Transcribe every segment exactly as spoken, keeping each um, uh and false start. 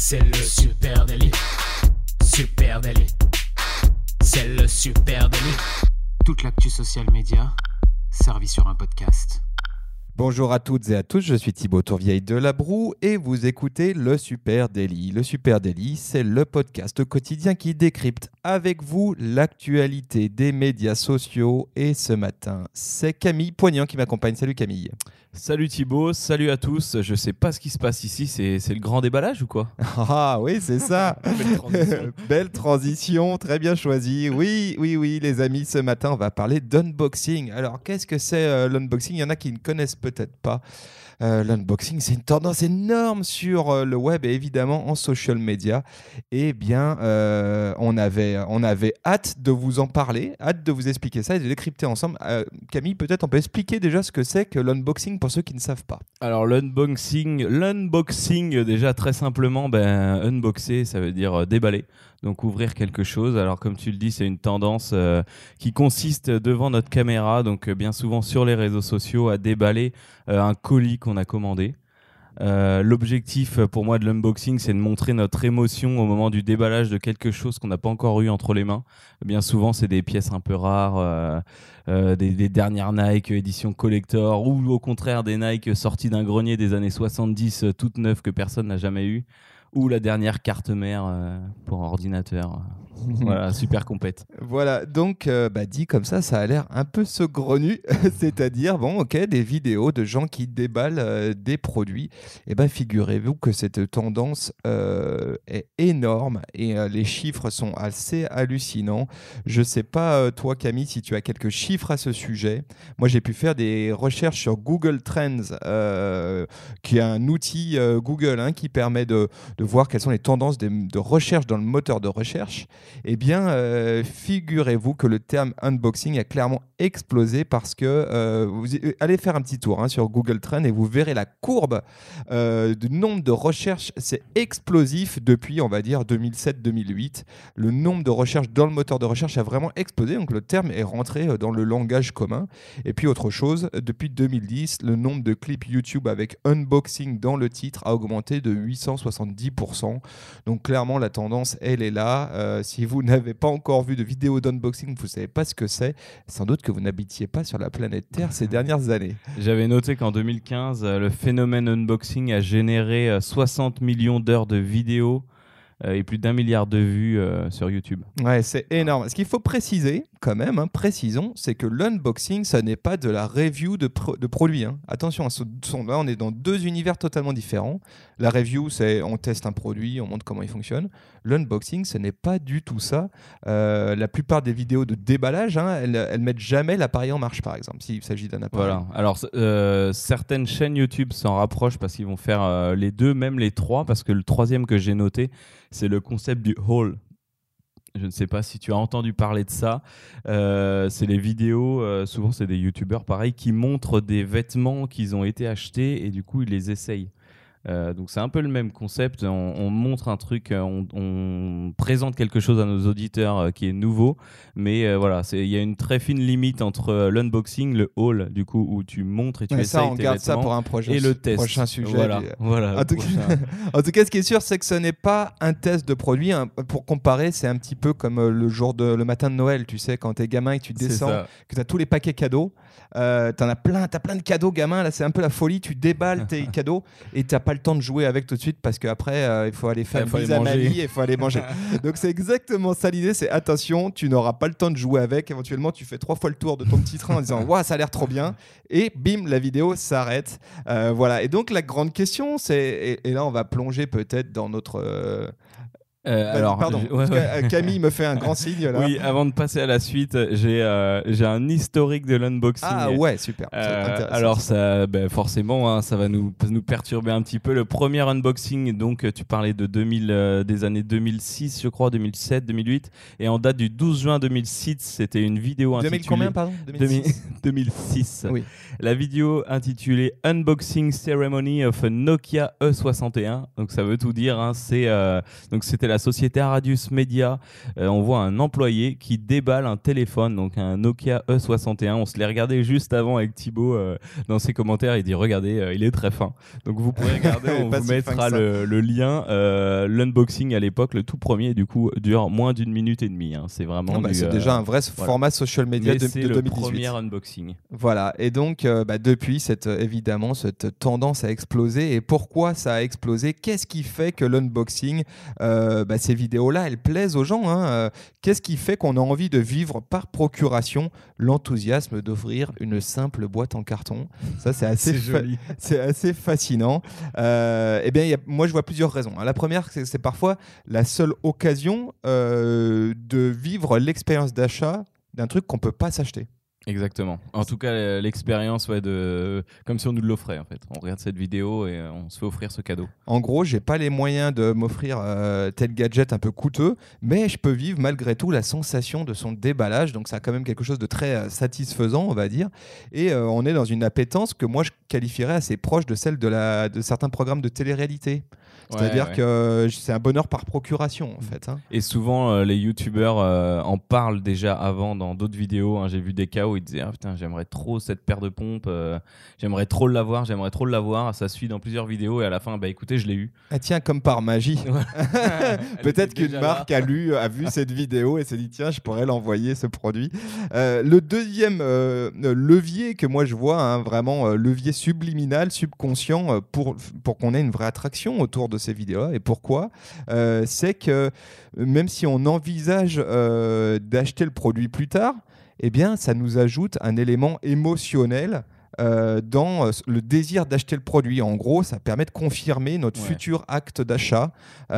C'est le super délit. Super délit. C'est le super délit. Toute l'actu social média servie sur un podcast. Bonjour à toutes et à tous, je suis Thibaut Tourvieille de La Broue et vous écoutez le Super Daily. Le Super Daily, c'est le podcast quotidien qui décrypte avec vous l'actualité des médias sociaux. Et ce matin, c'est Camille Poignant qui m'accompagne. Salut Camille. Salut Thibaut, salut à tous. Je sais pas ce qui se passe ici, c'est, c'est le grand déballage ou quoi? Ah oui, c'est ça. Belle transition. Belle transition, très bien choisie. Oui, oui, oui, les amis, ce matin, on va parler d'unboxing. Alors, qu'est-ce que c'est euh, l'unboxing? Il y en a qui ne connaissent peut-être pas. Euh, l'unboxing, c'est une tendance énorme sur euh, le web et évidemment en social media. Eh bien, euh, on, avait, on avait hâte de vous en parler, hâte de vous expliquer ça et de décrypter ensemble. Euh, Camille, peut-être on peut expliquer déjà ce que c'est que l'unboxing pour ceux qui ne savent pas. Alors l'unboxing, l'unboxing déjà très simplement, ben, unboxer ça veut dire euh, déballer. Donc ouvrir quelque chose. Alors comme tu le dis, c'est une tendance euh, qui consiste devant notre caméra, donc euh, bien souvent sur les réseaux sociaux, à déballer euh, un colis qu'on a commandé. Euh, l'objectif pour moi de l'unboxing, c'est de montrer notre émotion au moment du déballage de quelque chose qu'on n'a pas encore eu entre les mains. Bien souvent, c'est des pièces un peu rares, euh, euh, des, des dernières Nike édition collector, ou au contraire des Nike sorties d'un grenier des années soixante-dix, euh, toutes neuves que personne n'a jamais eues, ou la dernière carte mère euh, pour ordinateur. Voilà, super complète. Voilà, donc euh, bah, dit comme ça, ça a l'air un peu saugrenu, c'est-à-dire, bon, ok, des vidéos de gens qui déballent euh, des produits. Et bien, figurez-vous que cette tendance euh, est énorme et euh, les chiffres sont assez hallucinants. Je ne sais pas, euh, toi Camille, si tu as quelques chiffres à ce sujet. Moi, j'ai pu faire des recherches sur Google Trends, euh, qui est un outil euh, Google hein, qui permet de, de voir quelles sont les tendances de, de recherche dans le moteur de recherche. Eh bien, euh, figurez-vous que le terme unboxing a clairement explosé parce que euh, vous allez faire un petit tour hein, sur Google Trends et vous verrez la courbe euh, du nombre de recherches. C'est explosif depuis, on va dire, deux mille sept deux mille huit. Le nombre de recherches dans le moteur de recherche a vraiment explosé. Donc, le terme est rentré dans le langage commun. Et puis, autre chose, depuis deux mille dix, le nombre de clips YouTube avec unboxing dans le titre a augmenté de huit cent soixante-dix pour cent. Donc, clairement, la tendance, elle est là. Euh, si vous n'avez pas encore vu de vidéo d'unboxing, vous ne savez pas ce que c'est, sans doute que vous n'habitiez pas sur la planète Terre ces dernières années. J'avais noté qu'en deux mille quinze, le phénomène unboxing a généré soixante millions d'heures de vidéos euh, et plus d'un milliard de vues euh, sur YouTube. Ouais, c'est énorme. Ce qu'il faut préciser, quand même, hein, précisons, c'est que l'unboxing, ça n'est pas de la review de, pro- de produits. Hein. Attention, à ce, son- là, on est dans deux univers totalement différents. La review, c'est on teste un produit, on montre comment il fonctionne. L'unboxing, ce n'est pas du tout ça. Euh, la plupart des vidéos de déballage, hein, elles, elles mettent jamais l'appareil en marche, par exemple, s'il s'agit d'un appareil. Voilà. Alors, euh, certaines chaînes YouTube s'en rapprochent parce qu'ils vont faire euh, les deux, même les trois, parce que le troisième que j'ai noté, c'est le concept du haul. Je ne sais pas si tu as entendu parler de ça. Euh, c'est les vidéos, euh, souvent c'est des youtubeurs pareil, qui montrent des vêtements qu'ils ont été achetés et du coup ils les essayent. Euh, donc c'est un peu le même concept, on, on montre un truc, on, on présente quelque chose à nos auditeurs euh, qui est nouveau, mais euh, voilà, il y a une très fine limite entre euh, l'unboxing, le haul, du coup où tu montres et tu Ouais, essayes ça, on tes garde vêtements, ça pour un prochain, et le test. prochain sujet. Voilà, Du- voilà, En tout, prochain. cas, en tout cas, ce qui est sûr, c'est que ce n'est pas un test de produit. Hein. Pour comparer, c'est un petit peu comme euh, le jour de le matin de Noël, tu sais, quand t'es gamin et que tu C'est descends, ça. que t'as tous les paquets cadeaux. Euh, t'en as plein, t'as plein de cadeaux, gamin. Là, c'est un peu la folie. Tu déballes tes cadeaux et t'as pas le temps de jouer avec tout de suite parce qu'après, euh, il faut aller faire Il une faut aller bise à manger. mamie et il faut aller manger. Donc, c'est exactement ça l'idée. C'est attention, tu n'auras pas le temps de jouer avec. Éventuellement, tu fais trois fois le tour de ton petit train en disant waouh, ça a l'air trop bien. Et bim, la vidéo s'arrête. Euh, voilà. Et donc, la grande question, c'est et, et là, on va plonger peut-être dans notre. Euh... Euh, Vas-y, alors, pardon. je- ouais, Parce que, ouais. euh, Camille me fait un grand signe là. Oui, avant de passer à la suite, j'ai euh, j'ai un historique de l'unboxing. Ah ouais, super. C'est Euh, intéressant. alors ça, ben forcément, hein, ça va nous, nous perturber un petit peu. Le premier unboxing, donc tu parlais de deux mille, euh, des années deux mille six, je crois, deux mille sept, deux mille huit, et en date du douze juin deux mille six, c'était une vidéo deux mille intitulée combien, pardon deux mille six deux mille six. Oui. La vidéo intitulée Unboxing Ceremony of a Nokia E soixante et un. Donc ça veut tout dire. Hein, c'est euh, donc c'était la société Aradius Media. Euh, on voit un employé qui déballe un téléphone, donc un Nokia E soixante et un. On se l'est regardé juste avant avec Thibaut euh, dans ses commentaires. Il dit regardez, euh, il est très fin. Donc vous pourrez regarder, on vous si mettra le, le lien. Euh, l'unboxing à l'époque, le tout premier, du coup, dure moins d'une minute et demie. Hein. C'est vraiment. Non, bah, du, c'est euh, déjà un vrai voilà. format social media de, c'est de le deux mille dix-huit. premier unboxing. Voilà, et donc euh, bah, depuis, cette, évidemment, cette tendance a explosé. Et pourquoi ça a explosé? Qu'est-ce qui fait que l'unboxing, euh, bah, ces vidéos-là, elles plaisent aux gens, hein, euh, qu'est-ce qui fait qu'on a envie de vivre par procuration l'enthousiasme d'ouvrir une simple boîte en carton? Ça, c'est assez, c'est, fa- c'est assez fascinant. Euh, eh bien, y a, moi, je vois plusieurs raisons. La première, c'est, c'est parfois la seule occasion euh, de vivre l'expérience d'achat d'un truc qu'on ne peut pas s'acheter. Exactement. En tout cas, l'expérience, ouais, de... comme si on nous l'offrait en fait. On regarde cette vidéo et on se fait offrir ce cadeau. En gros, j'ai pas les moyens de m'offrir euh, tel gadget un peu coûteux, mais je peux vivre malgré tout la sensation de son déballage. Donc, ça a quand même quelque chose de très euh, satisfaisant, on va dire. Et euh, on est dans une appétence que moi je qualifierais assez proche de celle de, la... de certains programmes de télé-réalité. C'est-à-dire ouais, ouais. que c'est un bonheur par procuration, en fait. Hein. Et souvent, euh, les youtubeurs euh, en parlent déjà avant dans d'autres vidéos. Hein. J'ai vu des cas où ils disaient ah, putain, j'aimerais trop cette paire de pompes, euh, j'aimerais trop l'avoir, j'aimerais trop l'avoir. Ça suit dans plusieurs vidéos et à la fin, bah écoutez, je l'ai eu. Ah tiens, comme par magie. Peut-être qu'une marque a, lu, a vu cette vidéo et s'est dit tiens, je pourrais l'envoyer, ce produit. Euh, le deuxième euh, levier que moi je vois, hein, vraiment euh, levier subliminal, subconscient, euh, pour, pour qu'on ait une vraie attraction autour de ces vidéos. Et pourquoi euh, c'est que même si on envisage euh, d'acheter le produit plus tard, eh bien, ça nous ajoute un élément émotionnel euh, dans euh, le désir d'acheter le produit. En gros, ça permet de confirmer notre ouais. futur acte d'achat.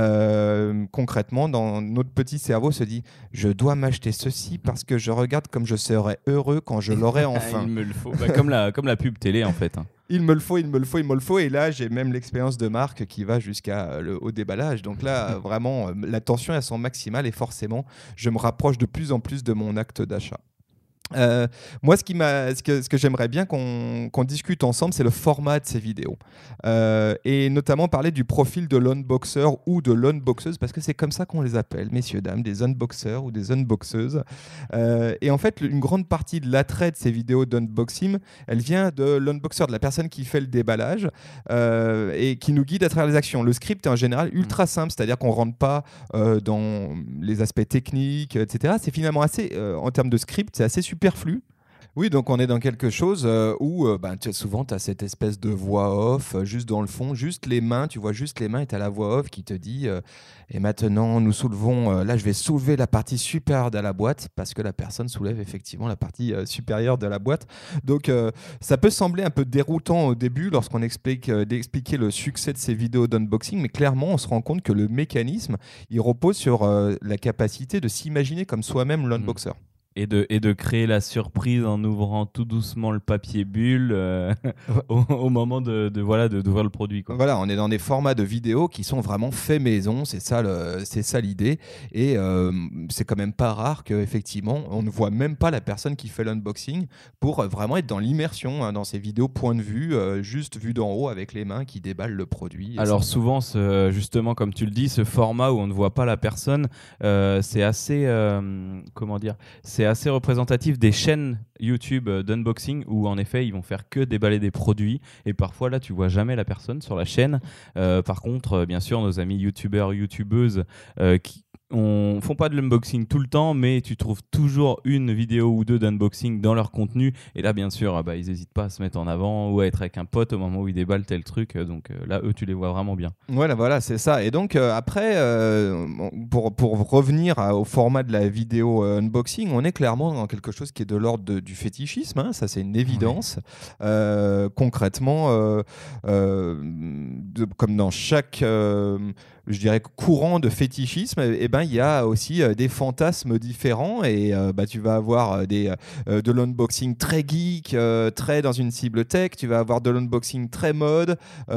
Euh, concrètement, dans notre petit cerveau se dit « Je dois m'acheter ceci parce que je regarde comme je serai heureux quand je l'aurai enfin. » Il me le faut. Bah, comme, la, comme la pub télé, en fait. Hein. Il me le faut, il me le faut, il me le faut. Et là, j'ai même l'expérience de marque qui va jusqu'à le, au déballage. Donc là, vraiment, la tension est son maximale et forcément, je me rapproche de plus en plus de mon acte d'achat. Euh, moi, ce, qui m'a, ce, que, ce que j'aimerais bien qu'on, qu'on discute ensemble, c'est le format de ces vidéos. Euh, et notamment parler du profil de l'unboxer ou de l'unboxeuse, parce que c'est comme ça qu'on les appelle, messieurs, dames, des unboxers ou des unboxeuses. Euh, et en fait, une grande partie de l'attrait de ces vidéos d'unboxing, elle vient de l'unboxer, de la personne qui fait le déballage euh, et qui nous guide à travers les actions. Le script est en général ultra simple, c'est-à-dire qu'on ne rentre pas euh, dans les aspects techniques, et cetera. C'est finalement assez, euh, en termes de script, c'est assez super superflu. Oui, donc on est dans quelque chose euh, où euh, ben, souvent tu as cette espèce de voix off euh, juste dans le fond, juste les mains, tu vois juste les mains et tu as la voix off qui te dit euh, et maintenant nous soulevons, euh, là je vais soulever la partie supérieure de la boîte parce que la personne soulève effectivement la partie euh, supérieure de la boîte. Donc euh, ça peut sembler un peu déroutant au début lorsqu'on explique euh, d'expliquer le succès de ces vidéos d'unboxing, mais clairement on se rend compte que le mécanisme il repose sur euh, la capacité de s'imaginer comme soi-même l'unboxer. Mmh. Et de, et de créer la surprise en ouvrant tout doucement le papier bulle euh, au, au moment de, de, voilà, de, d'ouvrir le produit. Quoi. Voilà, on est dans des formats de vidéos qui sont vraiment faits maison, c'est ça, le, c'est ça l'idée. Et euh, c'est quand même pas rare qu'effectivement, on ne voit même pas la personne qui fait l'unboxing pour vraiment être dans l'immersion, hein, dans ces vidéos point de vue, euh, juste vue d'en haut avec les mains qui déballent le produit. Alors souvent, ce, justement, comme tu le dis, ce format où on ne voit pas la personne, euh, c'est assez, euh, comment dire, c'est C'est assez représentatif des chaînes YouTube d'unboxing où en effet ils vont faire que déballer des produits et parfois là tu vois jamais la personne sur la chaîne. Euh, par contre, bien sûr, nos amis youtubeurs, youtubeuses euh, qui on font pas de l'unboxing tout le temps, mais tu trouves toujours une vidéo ou deux d'unboxing dans leur contenu. Et là, bien sûr, bah, ils n'hésitent pas à se mettre en avant ou à être avec un pote au moment où ils déballent tel truc. Donc euh, là, eux, tu les vois vraiment bien. Voilà, voilà, c'est ça. Et donc euh, après, euh, pour, pour revenir à, au format de la vidéo euh, unboxing, on est clairement dans quelque chose qui est de l'ordre de, du fétichisme. Hein, ça, c'est une évidence. Ouais. Euh, concrètement, euh, euh, de, comme dans chaque... Euh, je dirais courant de fétichisme, et eh ben il y a aussi euh, des fantasmes différents et euh, bah tu vas avoir euh, des euh, de l'unboxing très geek, euh, très dans une cible tech, tu vas avoir de l'unboxing très mode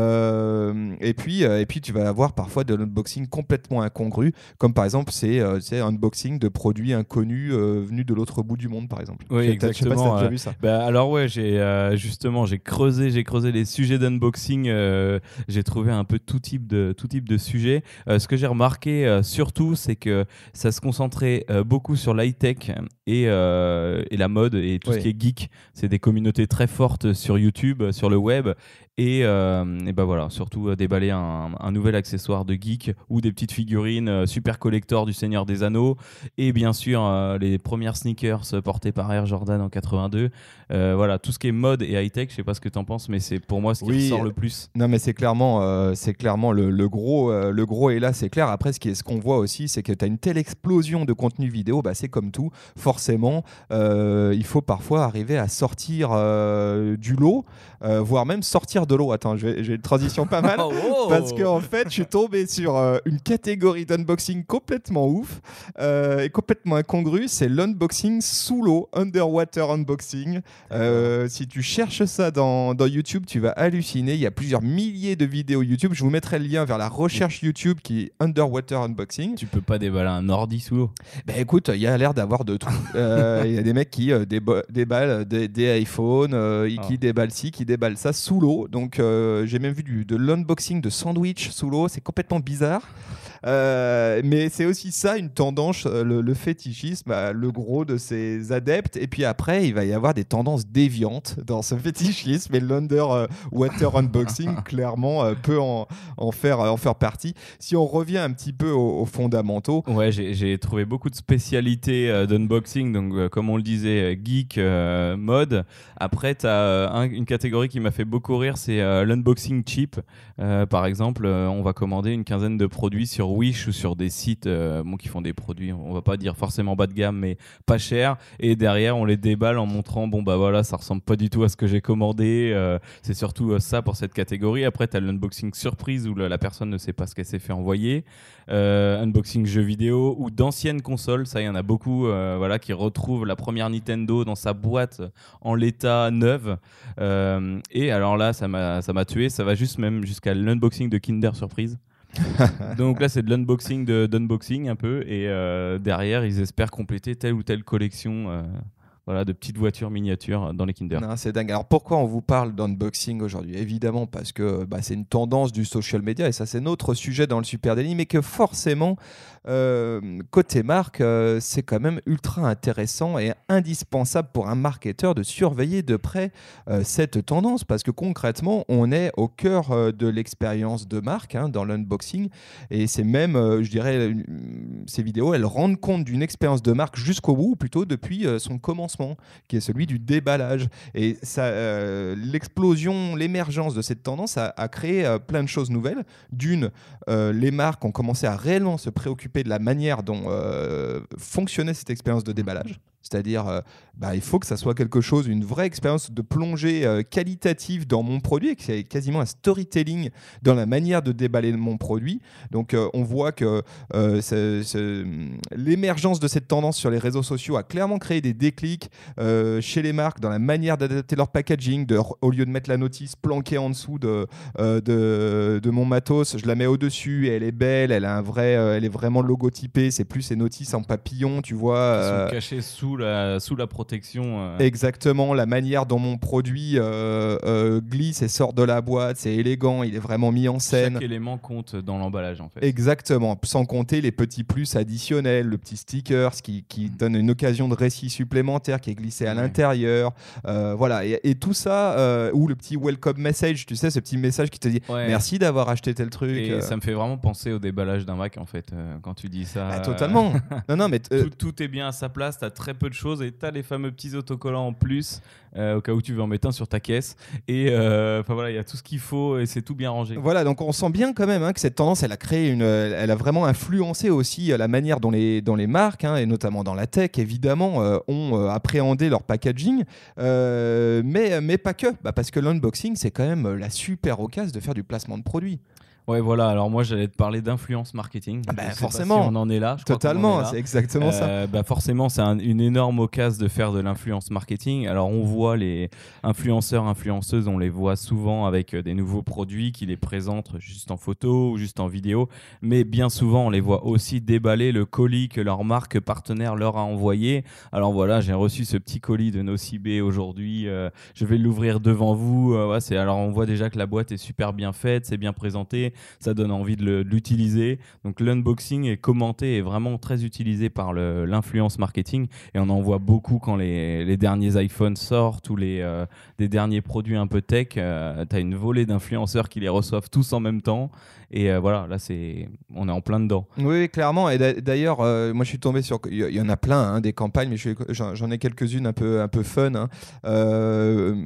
euh, et puis euh, et puis tu vas avoir parfois de l'unboxing complètement incongru, comme par exemple c'est euh, c'est un unboxing de produits inconnus euh, venus de l'autre bout du monde par exemple. Oui, exactement. Je sais pas si t'as déjà euh, vu ça. Bah, alors ouais, j'ai euh, justement j'ai creusé j'ai creusé les sujets d'unboxing, euh, j'ai trouvé un peu tout type de tout type de sujets. Euh, ce que j'ai remarqué euh, surtout, c'est que ça se concentrait euh, beaucoup sur l'high-tech et, euh, et la mode et tout Oui. ce qui est geek. C'est des communautés très fortes sur YouTube, sur le web. Et, euh, et ben voilà, surtout euh, déballer un, un nouvel accessoire de geek ou des petites figurines euh, super collector du Seigneur des Anneaux. Et bien sûr, euh, les premières sneakers portées par Air Jordan en quatre-vingt-deux. Euh, voilà, tout ce qui est mode et high-tech, je sais pas ce que tu en penses, mais c'est pour moi ce qui Oui, ressort le plus. Non, mais c'est clairement, euh, c'est clairement le, le gros, euh, le gros est là, c'est clair. Après, ce qui est, ce qu'on voit aussi, c'est que tu as une telle explosion de contenu vidéo, bah, c'est comme tout. Forcément, euh, il faut parfois arriver à sortir euh, du lot, euh, voire même sortir de l'eau. Attends, j'ai j'ai une transition pas mal. Oh Parce qu'en fait, je suis tombé sur euh, une catégorie d'unboxing complètement ouf euh, et complètement incongrue. C'est l'unboxing sous l'eau, underwater unboxing. Euh, si tu cherches ça dans, dans YouTube, tu vas halluciner. Il y a plusieurs milliers de vidéos YouTube. Je vous mettrai le lien vers la recherche YouTube qui est underwater unboxing. Tu peux pas déballer un ordi sous l'eau. Ben écoute, il y a l'air d'avoir de tout. Euh, Il y a des mecs qui euh, déba- déballent des, des iPhones, euh, et qui Ah. déballent ci, qui déballent ça sous l'eau. Donc euh, j'ai même vu du, de l'unboxing de sandwich sous l'eau. C'est complètement bizarre. Euh, mais c'est aussi ça une tendance, euh, le, le fétichisme, euh, le gros de ses adeptes. Et puis après, il va y avoir des tendances déviantes dans ce fétichisme. Et l'underwater unboxing, clairement, euh, peut en, en, faire, en faire partie. Si on revient un petit peu aux, aux fondamentaux. Ouais, j'ai, j'ai trouvé beaucoup de spécialités euh, d'unboxing, donc euh, comme on le disait, euh, geek, euh, mode. Après, tu as une catégorie qui m'a fait beaucoup rire, c'est euh, l'unboxing cheap. Euh, par exemple, euh, on va commander une quinzaine de produits sur Wish ou sur des sites euh, bon, qui font des produits, on va pas dire forcément bas de gamme, mais pas cher. Et derrière, on les déballe en montrant, bon bah voilà, ça ressemble pas du tout à ce que j'ai commandé. Euh, c'est surtout euh, ça pour cette catégorie. Après, tu as l'unboxing surprise où le, la personne ne sait pas ce qu'elle s'est fait envoyer. Euh, unboxing jeux vidéo ou d'anciennes consoles, ça il y en a beaucoup euh, voilà, qui retrouvent la première Nintendo dans sa boîte en l'état neuve. Euh, et alors là, ça m'a, ça m'a tué. Ça va juste même jusqu'à l'unboxing de Kinder Surprise. Donc là, c'est de l'unboxing de, d'unboxing un peu. Et euh, derrière, ils espèrent compléter telle ou telle collection euh, voilà, de petites voitures miniatures dans les Kinder. Non, c'est dingue. Alors pourquoi on vous parle d'unboxing aujourd'hui ? Évidemment parce que bah, c'est une tendance du social media et ça c'est notre sujet dans le Super Daily, mais que forcément euh, côté marque euh, c'est quand même ultra intéressant et indispensable pour un marketeur de surveiller de près euh, cette tendance parce que concrètement on est au cœur euh, de l'expérience de marque hein, dans l'unboxing et c'est même euh, je dirais une, ces vidéos elles rendent compte d'une expérience de marque jusqu'au bout ou plutôt depuis euh, son commencement qui est celui du déballage. Et ça, euh, l'explosion, l'émergence de cette tendance a, a créé euh, plein de choses nouvelles. D'une, euh, les marques ont commencé à réellement se préoccuper de la manière dont euh, fonctionnait cette expérience de déballage. C'est-à-dire, euh, bah, il faut que ça soit quelque chose, une vraie expérience de plongée euh, qualitative dans mon produit, et qu'il y ait quasiment un storytelling dans la manière de déballer mon produit. Donc, euh, on voit que euh, c'est, c'est, l'émergence de cette tendance sur les réseaux sociaux a clairement créé des déclics euh, chez les marques dans la manière d'adapter leur packaging. De, au lieu de mettre la notice planquée en dessous de, euh, de, de mon matos, je la mets au-dessus et elle est belle, elle, a un vrai, euh, elle est vraiment logotypée. C'est plus ces notices en papillon, tu vois. Ils euh, sont cachés sous la, sous la protection. Euh... Exactement, la manière dont mon produit euh, euh, glisse et sort de la boîte, c'est élégant, il est vraiment mis en scène. Chaque élément compte dans l'emballage en fait. Exactement, sans compter les petits plus additionnels, le petit sticker qui, qui mmh. donne une occasion de récit supplémentaire qui est glissé à ouais. l'intérieur. Euh, voilà, et, et tout ça, euh, ou le petit welcome message, tu sais, ce petit message qui te dit ouais. merci d'avoir acheté tel truc. Et euh... ça me fait vraiment penser au déballage d'un Mac en fait, euh, quand tu dis ça. Bah, totalement. non, non, mais t- tout, tout est bien à sa place, tu as très peu de choses et tu as les fameux petits autocollants en plus euh, au cas où tu veux en mettre un sur ta caisse et enfin euh, voilà, il y a tout ce qu'il faut et c'est tout bien rangé. Voilà, donc on sent bien quand même hein, que cette tendance elle a créé une elle a vraiment influencé aussi la manière dont les dont les marques hein, et notamment dans la tech évidemment euh, ont euh, appréhendé leur packaging euh, mais mais pas que bah, parce que l'unboxing c'est quand même la super occasion de faire du placement de produits. Ouais, voilà. Alors moi, j'allais te parler d'influence marketing. Ah bah, forcément. Si on en est là. Je Totalement. est là. C'est exactement euh, ça. Bah forcément, c'est un, une énorme occasion de faire de l'influence marketing. Alors on voit les influenceurs, influenceuses, on les voit souvent avec des nouveaux produits qui les présentent juste en photo ou juste en vidéo. Mais bien souvent, on les voit aussi déballer le colis que leur marque partenaire leur a envoyé. Alors voilà, j'ai reçu ce petit colis de Nocibé aujourd'hui. Euh, je vais l'ouvrir devant vous. Euh, ouais, c'est, alors on voit déjà que la boîte est super bien faite, c'est bien présenté. ça donne envie de, le, de l'utiliser. Donc l'unboxing est commenté et vraiment très utilisé par le, l'influence marketing et on en voit beaucoup quand les, les derniers iPhones sortent ou les, euh, des derniers produits un peu tech. Euh, tu as une volée d'influenceurs qui les reçoivent tous en même temps et euh, voilà, là c'est, on est en plein dedans. Oui, clairement. Et d'ailleurs, euh, moi je suis tombé sur. Il y en a plein, hein, des campagnes, mais je suis- j'en j'en ai quelques-unes un peu, un peu fun. Hein. Euh,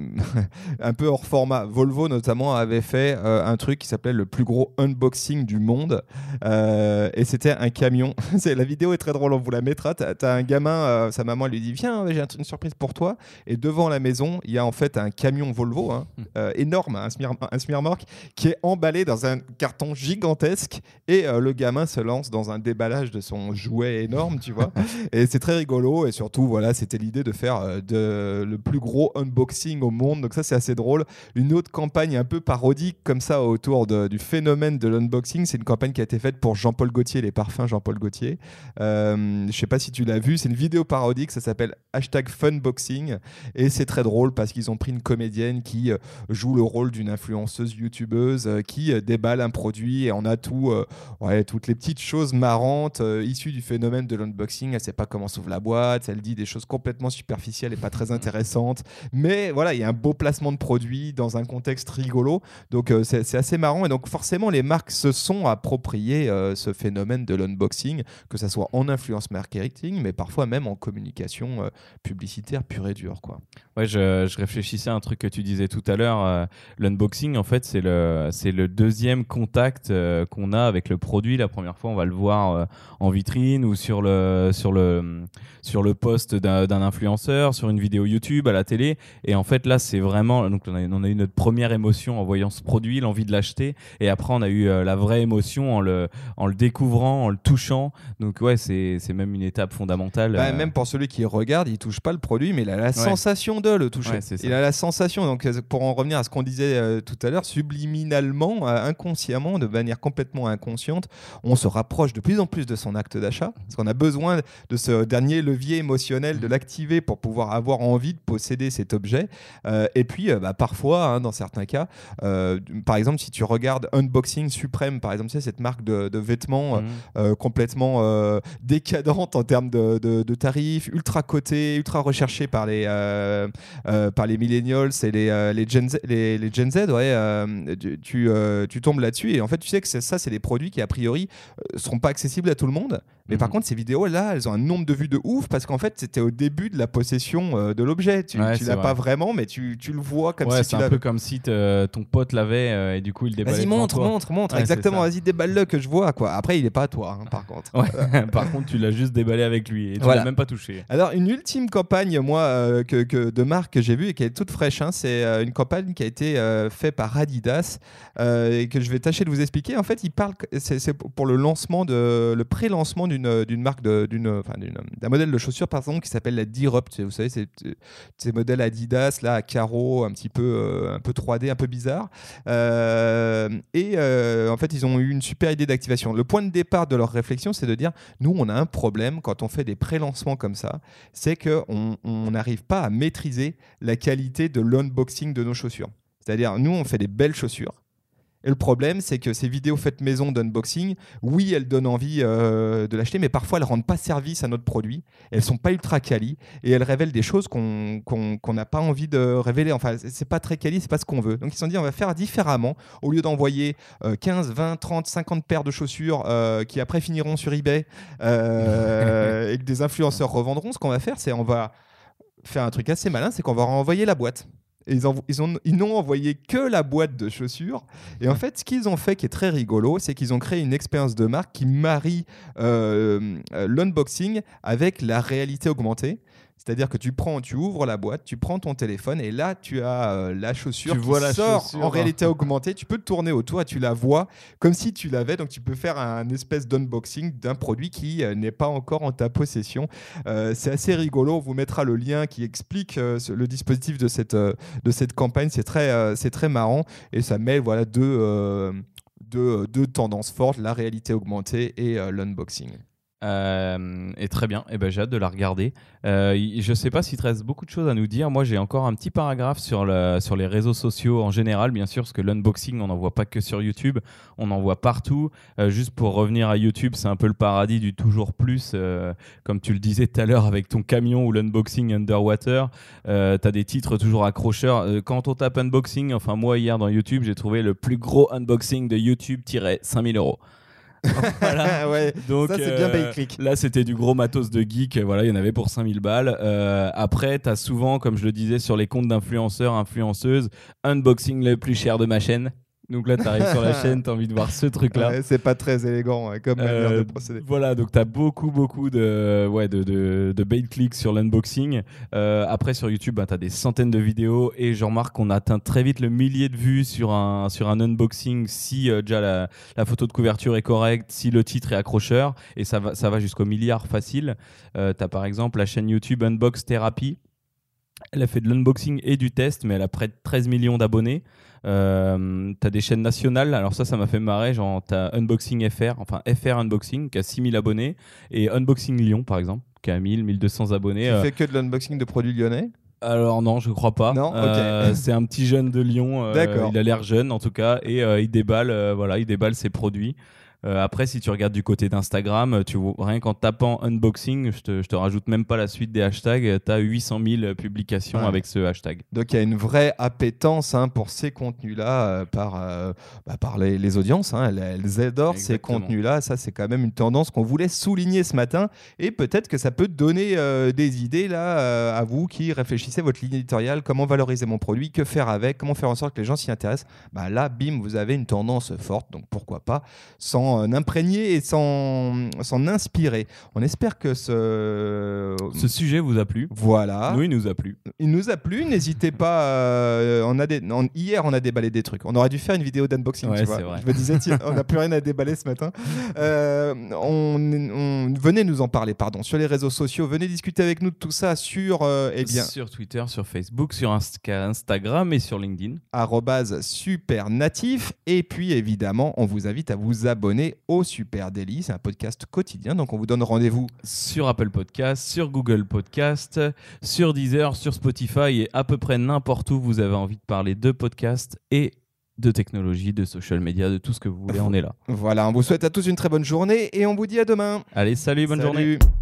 un peu hors format. Volvo, notamment, avait fait euh, un truc qui s'appelait le plus gros unboxing du monde. Euh, et c'était un camion. C'est- La vidéo est très drôle, on vous la mettra. Tu as un gamin, euh, sa maman lui dit viens, j'ai un- une surprise pour toi. Et devant la maison, il y a en fait un camion Volvo, hein, euh, énorme, un, Smir un Smirmark, qui est emballé dans un carton gigantesque. Et euh, le gamin se lance dans un déballage de son jouet énorme, tu vois. Et c'est très rigolo. Et surtout, voilà, c'était l'idée de faire euh, de, le plus gros unboxing au monde. Donc ça, c'est assez drôle. Une autre campagne un peu parodique comme ça autour de, du phénomène de l'unboxing, c'est une campagne qui a été faite pour Jean-Paul Gaultier, les parfums Jean-Paul Gaultier. Euh, je sais pas si tu l'as vu, c'est une vidéo parodique, ça s'appelle hashtag funboxing. Et c'est très drôle parce qu'ils ont pris une comédienne qui euh, joue le rôle d'une influenceuse youtubeuse euh, qui euh, déballe un produit et on a tout, euh, ouais, toutes les petites choses marrantes euh, issues du phénomène de l'unboxing. Elle sait pas comment s'ouvre la boîte, elle dit des choses complètement superficielles et pas très intéressantes. Mais voilà, il y a un beau placement de produit dans un contexte rigolo. Donc euh, c'est c'est assez marrant. Et donc forcément, les marques se sont appropriées euh, ce phénomène de l'unboxing, que ça soit en influence marketing, mais parfois même en communication euh, publicitaire pure et dure, quoi. Ouais, je, je réfléchissais à un truc que tu disais tout à l'heure. Euh, l'unboxing, en fait, c'est le, c'est le deuxième contact euh, qu'on a avec le produit. La première fois, on va le voir euh, en vitrine ou sur le, sur le, sur le post d'un, d'un influenceur, sur une vidéo YouTube, à la télé. Et en fait, là, c'est vraiment. Donc, on a, on a eu notre première émotion en voyant ce produit, l'envie de l'acheter. Et après, on a eu euh, la vraie émotion en le, en le découvrant, en le touchant. Donc, ouais, c'est, c'est même une étape fondamentale. Bah, euh... Même pour celui qui regarde, il touche pas le produit, mais il a la ouais. sensation de le toucher. Ouais, c'est ça. Il a la sensation. Donc, pour en revenir à ce qu'on disait euh, tout à l'heure, subliminalement, euh, inconsciemment, de manière complètement inconsciente, on se rapproche de plus en plus de son acte d'achat, parce qu'on a besoin de ce dernier levier émotionnel, de l'activer pour pouvoir avoir envie de posséder cet objet. Euh, et puis, euh, bah, parfois, hein, dans certains cas, euh, par exemple, si tu regardes Unboxing Supreme, par exemple, c'est cette marque de, de vêtements mmh. euh, complètement euh, décadente en termes de, de, de tarifs, ultra cotés, ultra recherchés par les, euh, euh, par les millennials et les, euh, les, Gen Z, les, les Gen Z, ouais, euh, tu, tu, euh, tu tombes là-dessus et en fait, tu sais que c'est, ça, c'est des produits qui, a priori, ne seront pas accessibles à tout le monde. Mais mmh. par contre, ces vidéos-là, elles ont un nombre de vues de ouf parce qu'en fait, c'était au début de la possession euh, de l'objet. Tu, ouais, tu l'as vrai. pas vraiment, mais tu, tu le vois comme ouais, si tu l'avais. C'est un peu comme si ton pote l'avait euh, et du coup, il déballait. Vas-y, montre, montre, montre. Ouais, exactement, vas-y, déballe-le que je vois, quoi. Après, il est pas à toi, hein, par contre. Ouais. Par contre, tu l'as juste déballé avec lui et tu voilà. l'as même pas touché. Alors, une ultime campagne, moi, euh, que, que, de marque que j'ai vue et qui est toute fraîche, hein, c'est euh, une campagne qui a été euh, faite par Adidas euh, et que je vais tâcher de vous expliquer. En fait, il parle, c'est, c'est pour le lancement, de, le pré-lancement d'une, d'une marque, de, d'une, enfin, d'une, d'un modèle de chaussures, par exemple, qui s'appelle la Dirupt. Vous savez, c'est ces modèles Adidas, là, à carreaux, un petit peu, euh, un peu trois D, un peu bizarre. Euh, et euh, en fait, ils ont eu une super idée d'activation. Le point de départ de leur réflexion, c'est de dire, nous, on a un problème quand on fait des pré-lancements comme ça, c'est qu'on n'arrive pas à maîtriser la qualité de l'unboxing de nos chaussures. C'est-à-dire, nous, on fait des belles chaussures. Et le problème, c'est que ces vidéos faites maison d'unboxing, oui, elles donnent envie euh, de l'acheter, mais parfois, elles ne rendent pas service à notre produit. Elles ne sont pas ultra quali et elles révèlent des choses qu'on qu'on, qu'on n'a pas envie de révéler. Enfin, ce n'est pas très quali, ce n'est pas ce qu'on veut. Donc, ils se sont dit, on va faire différemment. Au lieu d'envoyer euh, quinze, vingt, trente, cinquante paires de chaussures euh, qui après finiront sur eBay euh, et que des influenceurs revendront, ce qu'on va faire, c'est on va faire un truc assez malin, c'est qu'on va renvoyer la boîte. Et ils, en, ils, ont, ils n'ont envoyé que la boîte de chaussures. Et en fait, ce qu'ils ont fait qui est très rigolo, c'est qu'ils ont créé une expérience de marque qui marie euh, l'unboxing avec la réalité augmentée. C'est-à-dire que tu prends, tu ouvres la boîte, tu prends ton téléphone et là, tu as euh, la chaussure tu qui vois la sort chaussure, en hein. réalité augmentée. Tu peux te tourner autour et tu la vois comme si tu l'avais. Donc, tu peux faire un espèce d'unboxing d'un produit qui euh, n'est pas encore en ta possession. Euh, c'est assez rigolo. On vous mettra le lien qui explique euh, le dispositif de cette, euh, de cette campagne. C'est très, euh, c'est très marrant et ça mêle voilà, deux, euh, deux, deux tendances fortes, la réalité augmentée et euh, l'unboxing. Euh, et très bien, et ben, j'ai hâte de la regarder. Euh, y- je ne sais pas s'il te reste beaucoup de choses à nous dire. Moi, j'ai encore un petit paragraphe sur, le, sur les réseaux sociaux en général, bien sûr, parce que l'unboxing, on n'en voit pas que sur YouTube, on en voit partout. Euh, juste pour revenir à YouTube, c'est un peu le paradis du toujours plus. Euh, comme tu le disais tout à l'heure avec ton camion ou l'unboxing underwater, euh, tu as des titres toujours accrocheurs. Euh, quand on tape unboxing, enfin moi hier dans YouTube, j'ai trouvé le plus gros unboxing de YouTube-cinq mille euros. Voilà. Ouais, Donc ça, c'est bien euh, pay-click. là c'était du gros matos de geek, voilà, il y en avait pour cinq mille balles. Euh, après tu as souvent, comme je le disais, sur les comptes d'influenceurs, influenceuses, unboxing le plus cher de ma chaîne. Donc là tu arrives sur la chaîne, tu as envie de voir ce truc là. Ouais, c'est pas très élégant ouais, comme manière Euh, de procéder. Voilà, donc tu as beaucoup, beaucoup de, ouais, de, de, de bait clics sur l'unboxing. Euh, après, sur YouTube, bah, tu as des centaines de vidéos et je remarque qu'on atteint très vite le millier de vues sur un, sur un unboxing si euh, déjà la, la photo de couverture est correcte, si le titre est accrocheur, et ça va, ça va jusqu'au milliard facile. Euh, tu as par exemple la chaîne YouTube Unbox Therapy. Elle a fait de l'unboxing et du test, mais elle a près de treize millions d'abonnés. Euh, t'as des chaînes nationales, alors ça, ça m'a fait marrer. Genre, t'as Unboxing F R, enfin F R Unboxing, qui a six mille abonnés, et Unboxing Lyon, par exemple, qui a mille, mille deux cents abonnés. Tu Euh, fais que de l'unboxing de produits lyonnais? alors non, je crois pas. Non, ok. Euh, c'est un petit jeune de Lyon. euh, D'accord. Il a l'air jeune en tout cas, et euh, il déballe, euh, voilà, il déballe ses produits. Euh, après, si tu regardes du côté d'Instagram, tu vois, rien qu'en tapant unboxing, je te, je te rajoute même pas la suite des hashtags, tu as huit cent mille publications Ouais. avec ce hashtag. Donc il y a une vraie appétence hein, pour ces contenus-là euh, par, euh, bah, par les, les audiences. Hein. Elles, elles adorent ces Exactement. contenus-là. Ça, c'est quand même une tendance qu'on voulait souligner ce matin. Et peut-être que ça peut donner euh, des idées là, euh, à vous qui réfléchissez votre ligne éditoriale. Comment valoriser mon produit? Que faire avec? Comment faire en sorte que les gens s'y intéressent? Bah, là, bim, vous avez une tendance forte. Donc pourquoi pas s'en euh, imprégner et s'en, s'en inspirer. On espère que ce... Ce sujet vous a plu? Voilà. Nous, il nous a plu. Il nous a plu, n'hésitez pas. euh, on a des, on- hier, on a déballé des trucs. On aurait dû faire une vidéo d'unboxing. Ouais, tu vois. c'est vrai. Je me disais, tiens, on n'a plus rien à déballer ce matin. Euh, on, on- venez nous en parler, pardon, sur les réseaux sociaux. Venez discuter avec nous de tout ça sur, euh, eh bien, Sur Twitter, sur Facebook, sur Insta- Instagram et sur LinkedIn. arobase super natif. Et puis, évidemment, on vous invite à vous abonner au Super Daily. C'est un podcast quotidien, donc on vous donne rendez-vous. Sur Apple Podcast, sur Google Podcast, sur Deezer, sur Spotify et à peu près n'importe où vous avez envie de parler de podcast et de technologie, de social media, de tout ce que vous voulez, on est là. Voilà, on vous souhaite à tous une très bonne journée et on vous dit à demain. Allez, salut, bonne Salut. journée.